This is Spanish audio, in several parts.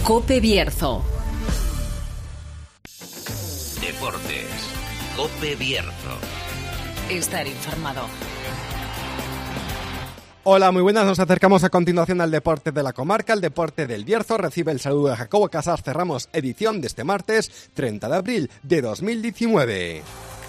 COPE Bierzo. Deportes. COPE Bierzo. Estar informado. Hola, muy buenas. Nos acercamos a continuación al deporte de la comarca, el deporte del Bierzo. Recibe el saludo de Jacobo Casas. Cerramos edición de este martes 30 de abril de 2019.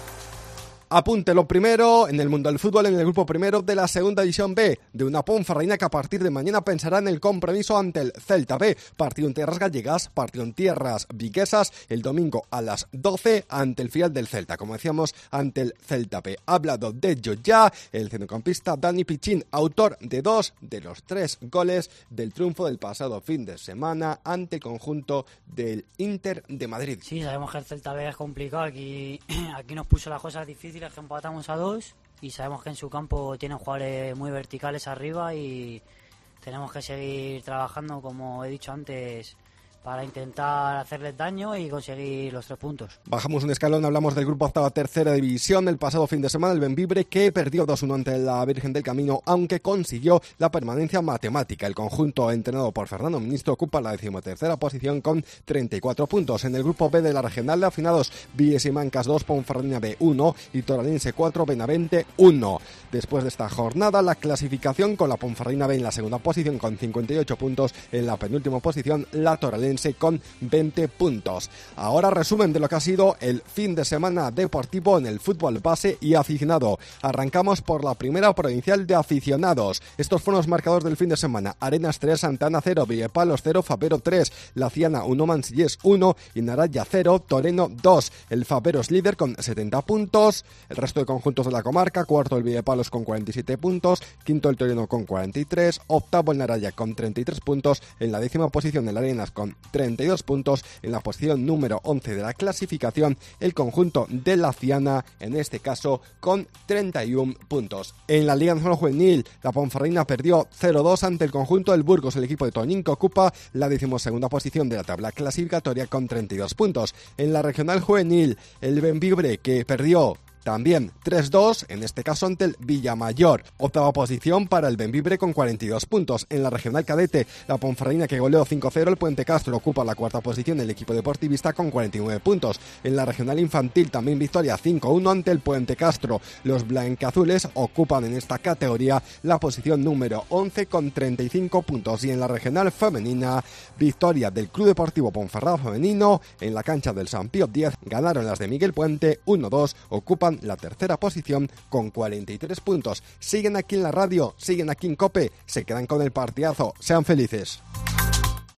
Apunte lo primero en el mundo del fútbol, en el grupo primero de la segunda división B de una Ponferradina que a partir de mañana pensará en el compromiso ante el Celta B. Partido en tierras gallegas, partido en tierras viguesas, el domingo a las 12 ante el filial del Celta, como decíamos, ante el Celta B. Ha hablado de ello ya el centrocampista Dani Pichín, autor de 2 de los 3 goles del triunfo del pasado fin de semana ante el conjunto del Inter de Madrid. Sí, sabemos que el Celta B es complicado, aquí nos puso las cosas difíciles, que empatamos a 2 y sabemos que en su campo tienen jugadores muy verticales arriba y tenemos que seguir trabajando, como he dicho antes, para intentar hacerles daño y conseguir los 3 puntos. Bajamos un escalón, hablamos del grupo octava tercera división. El pasado fin de semana el Bembibre, que perdió 2-1 ante la Virgen del Camino, aunque consiguió la permanencia matemática. El conjunto entrenado por Fernando Ministro ocupa la 13ª posición con 34 puntos. En el grupo B de la regional de afinados, Vies y Mancas 2, Ponferradina B 1 y Toralense 4, Benavente 1. Después de esta jornada, la clasificación con la Ponferradina B en la segunda posición con 58 puntos, en la penúltima posición la Toralense con 20 puntos. Ahora resumen de lo que ha sido el fin de semana deportivo en el fútbol base y aficionado. Arrancamos por la primera provincial de aficionados. Estos fueron los marcadores del fin de semana: Arenas 3, Santana 0, Villepalos 0, Fabero 3, La Ciana 1, Mansillés 1 y Naraya 0, Toreno 2. El Fabero es líder con 70 puntos. El resto de conjuntos de la comarca: cuarto el Villepalos con 47 puntos, quinto el Toreno con 43, octavo el Naraya con 33 puntos, en la 10ª posición el Arenas con 32 puntos, en la posición número 11 de la clasificación el conjunto de La Ciana, en este caso con 31 puntos. En la Liga Nacional Juvenil, la Ponferradina perdió 0-2 ante el conjunto del Burgos. El equipo de Toñín, que ocupa la 12ª posición de la tabla clasificatoria con 32 puntos. En la Regional Juvenil, el Bembibre, que perdió también 3-2, en este caso ante el Villamayor. Octava posición para el Bembibre con 42 puntos. En la regional cadete, la Ponferradina, que goleó 5-0, el Puente Castro ocupa la 4ª posición, el equipo deportivista con 49 puntos. En la regional infantil también victoria 5-1 ante el Puente Castro. Los blancazules ocupan en esta categoría la posición número 11 con 35 puntos. Y en la regional femenina, victoria del Club Deportivo Ponferrada Femenino en la cancha del San Pío X. Ganaron las de Miguel Puente 1-2, ocupan la 3ª posición con 43 puntos. Siguen aquí en la radio, siguen aquí en COPE, se quedan con el partidazo. Sean felices.